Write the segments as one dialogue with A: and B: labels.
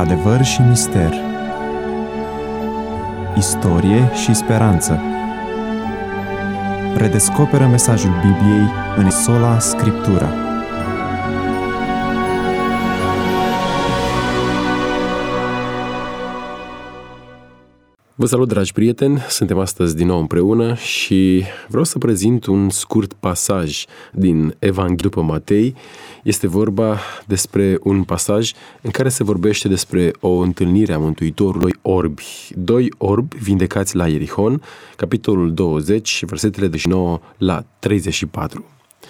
A: Adevăr și mister, istorie și speranță. Redescoperă mesajul Bibliei în sola Scriptura.
B: Vă salut, dragi prieteni! Suntem astăzi din nou împreună și vreau să prezint un scurt pasaj din Evanghelia după Matei. Este vorba despre un pasaj în care se vorbește despre o întâlnire a Mântuitorului doi orbi vindecați la Ierihon, capitolul 20, versetele 29 la 34.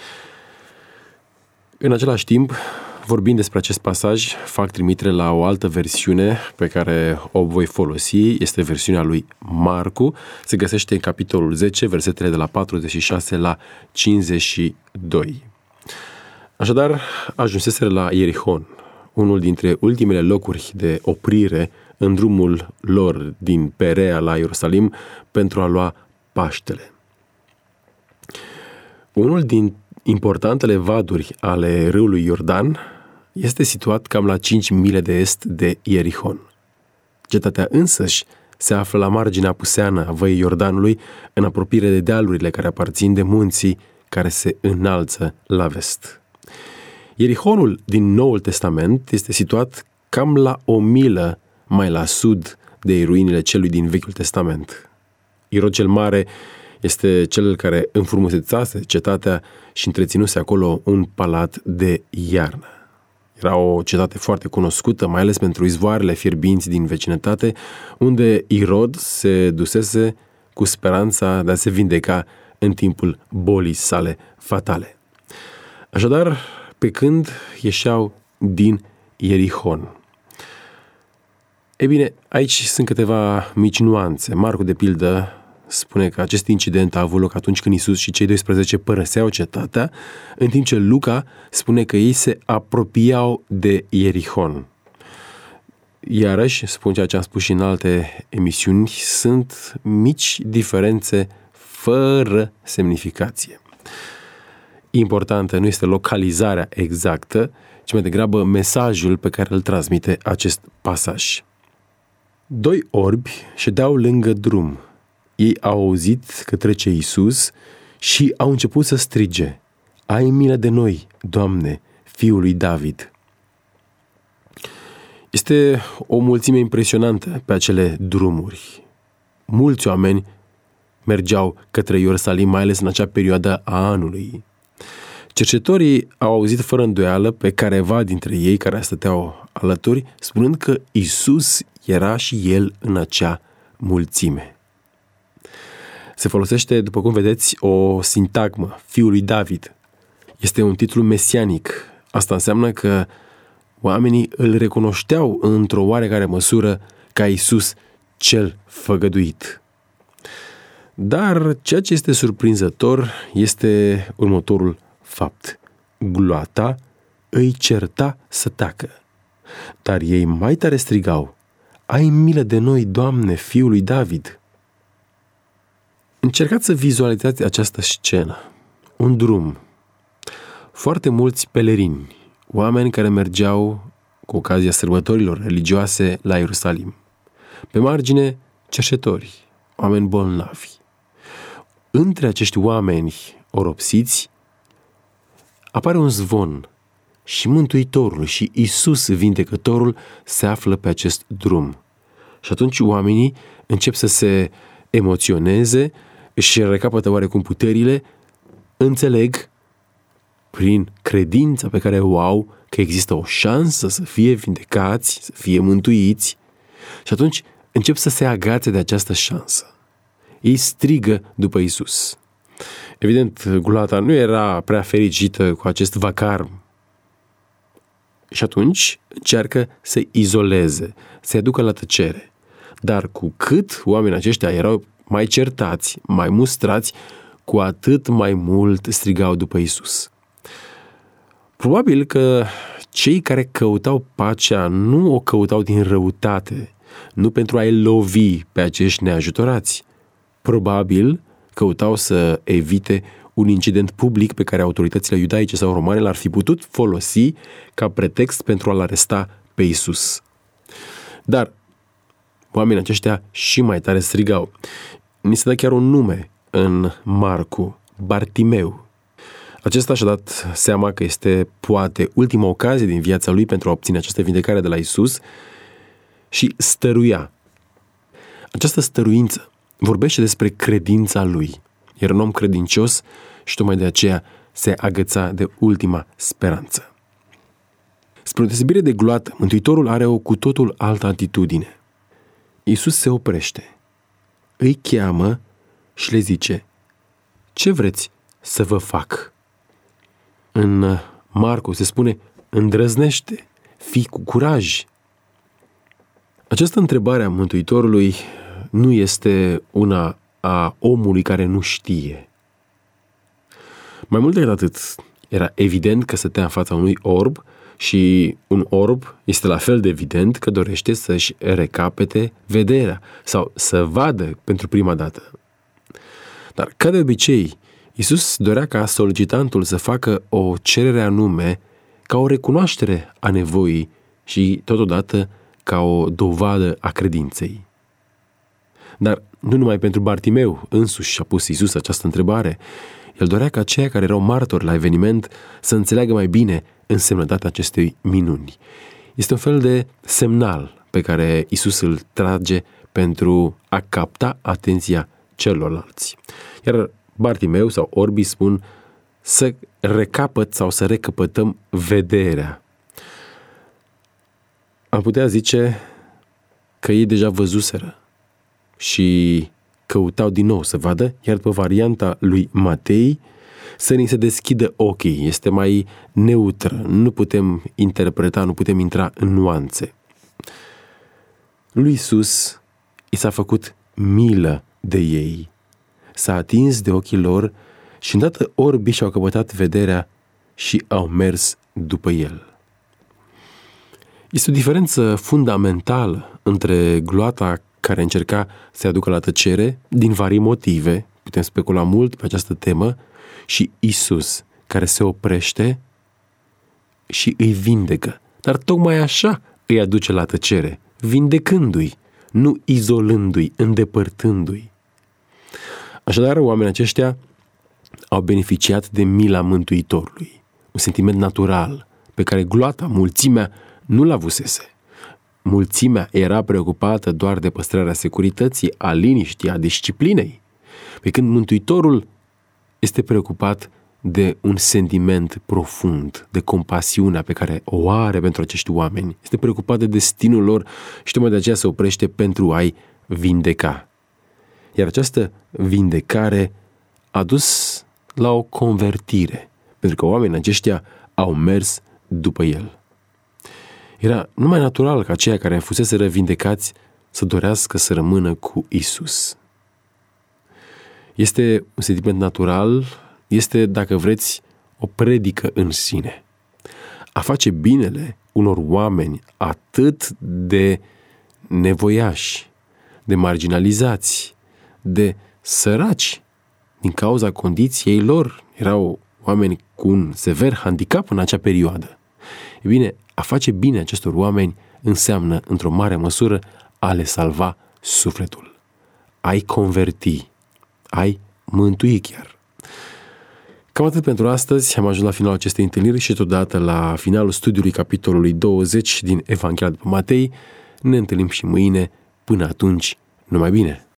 B: În același timp, vorbind despre acest pasaj, fac trimitere la o altă versiune pe care o voi folosi, este versiunea lui Marcu, se găsește în capitolul 10, versetele de la 46 la 52. Așadar, ajunseseră la Ierihon, unul dintre ultimele locuri de oprire în drumul lor din Perea la Ierusalim pentru a lua Paștele. Unul din importantele vaduri ale râului Iordan este situat cam la 5 mile de est de Ierihon. Cetatea însăși se află la marginea apuseană a văii Iordanului, în apropiere de dealurile care aparțin de munții care se înalță la vest. Ierihonul din Noul Testament este situat cam la 1 milă mai la sud de ruinile celui din Vechiul Testament. Irod cel Mare este cel care înfrumusețase cetatea și întreținuse acolo un palat de iarnă. Era o cetate foarte cunoscută, mai ales pentru izvoarele fierbinți din vecinătate, unde Irod se dusese cu speranța de a se vindeca în timpul bolii sale fatale. Așadar, pe când ieșeau din Ierihon. Ei bine, aici sunt câteva mici nuanțe. Marcu, de pildă, spune că acest incident a avut loc atunci când Iisus și cei 12 părăseau cetatea, în timp ce Luca spune că ei se apropiau de Ierihon. Iarăși, spun ceea ce am spus și în alte emisiuni, sunt mici diferențe fără semnificație. Importantă nu este localizarea exactă, ci mai degrabă mesajul pe care îl transmite acest pasaj. 2 orbi ședeau lângă drum. Ei au auzit că trece Iisus și au început să strige: "Ai milă de noi, Doamne, Fiul lui David!" Este o mulțime impresionantă pe acele drumuri. Mulți oameni mergeau către Ierusalim, mai ales în acea perioadă a anului. Cercetătorii au auzit fără îndoială pe careva dintre ei care stăteau alături, spunând că Iisus era și el în acea mulțime. Se folosește, după cum vedeți, o sintagmă, Fiul lui David. Este un titlu mesianic. Asta înseamnă că oamenii îl recunoșteau într-o oarecare măsură ca Iisus cel făgăduit. Dar ceea ce este surprinzător este următorul fapt. Gloata îi certa să tacă, dar ei mai tare strigau: "Ai milă de noi, Doamne, Fiul lui David!" Încercați să vizualizați această scenă. Un drum. Foarte mulți pelerini, oameni care mergeau cu ocazia sărbătorilor religioase la Ierusalim. Pe margine, cerșetori, oameni bolnavi. Între acești oameni oropsiți apare un zvon și Mântuitorul și Iisus Vindecătorul se află pe acest drum. Și atunci oamenii încep să se emoționeze, își recapătă oarecum puterile, înțeleg prin credința pe care o au că există o șansă să fie vindecați, să fie mântuiți, și atunci încep să se agațe de această șansă. Ei strigă după Iisus. Evident, gloata nu era prea fericită cu acest vacarm. Și atunci încearcă să izoleze, să-i aducă la tăcere. Dar cu cât oamenii aceștia erau mai certați, mai mustrați, cu atât mai mult strigau după Iisus. Probabil că cei care căutau pacea nu o căutau din răutate, nu pentru a-i lovi pe acești neajutorați. Probabil căutau să evite un incident public pe care autoritățile iudaice sau romane l-ar fi putut folosi ca pretext pentru a-l aresta pe Iisus. Dar oamenii aceștia și mai tare strigau. Ni se dă chiar un nume în Marcu, Bartimeu. Acesta și-a dat seama că este poate ultima ocazie din viața lui pentru a obține această vindecare de la Iisus și stăruia. Această stăruință vorbește despre credința lui. Era un om credincios și tocmai de aceea se agăța de ultima speranță. Spre deosebire de gloată, Mântuitorul are o cu totul altă atitudine. Iisus se oprește, îi cheamă și le zice: ce vreți să vă fac? În Marcu se spune: îndrăznește, fii cu curaj. Această întrebare a Mântuitorului nu este una a omului care nu știe. Mai mult decât atât, era evident că stătea în fața unui orb și un orb este la fel de evident că dorește să-și recapete vederea sau să vadă pentru prima dată. Dar, ca de obicei, Iisus dorea ca solicitantul să facă o cerere anume ca o recunoaștere a nevoii și, totodată, ca o dovadă a credinței. Dar nu numai pentru Bartimeu însuși și-a pus Iisus această întrebare. El dorea ca aceia care erau martori la eveniment să înțeleagă mai bine însemnătatea acestei minuni. Este un fel de semnal pe care Iisus îl trage pentru a capta atenția celorlalți. Iar Bartimeu sau orbii spun să recapăt sau să recăpătăm vederea. Am putea zice că ei deja văzuseră și căutau din nou să vadă, iar pe varianta lui Matei să ni se deschidă ochii. Este mai neutră, nu putem interpreta, nu putem intra în nuanțe. Lui Iisus i s-a făcut milă de ei. S-a atins de ochii lor și îndată orbii și-au căpătat vederea și au mers după el. Este o diferență fundamentală între gloata care încerca să-i aducă la tăcere, din vari motive, putem specula mult pe această temă, și Iisus, care se oprește și îi vindecă. Dar tocmai așa îi aduce la tăcere, vindecându-i, nu izolându-i, îndepărtându-i. Așadar, oamenii aceștia au beneficiat de mila Mântuitorului, un sentiment natural pe care gloata, mulțimea, nu l-avusese. Mulțimea era preocupată doar de păstrarea securității, a liniștii, a disciplinei, pe când Mântuitorul este preocupat de un sentiment profund, de compasiunea pe care o are pentru acești oameni. Este preocupat de destinul lor și tocmai de aceea se oprește pentru a-i vindeca. Iar această vindecare a dus la o convertire, pentru că oamenii aceștia au mers după el. Era numai natural ca aceia care fuseseră vindecați să dorească să rămână cu Isus. Este un sentiment natural, este, dacă vreți, o predică în sine. A face binele unor oameni atât de nevoiași, de marginalizați, de săraci, din cauza condiției lor, erau oameni cu un sever handicap în acea perioadă. E bine, a face bine acestor oameni înseamnă, într-o mare măsură, a le salva sufletul. Ai converti, ai mântui chiar. Cam atât pentru astăzi. Am ajuns la finalul acestei întâlniri și totodată la finalul studiului capitolului 20 din Evanghelia după Matei. Ne întâlnim și mâine. Până atunci, numai bine!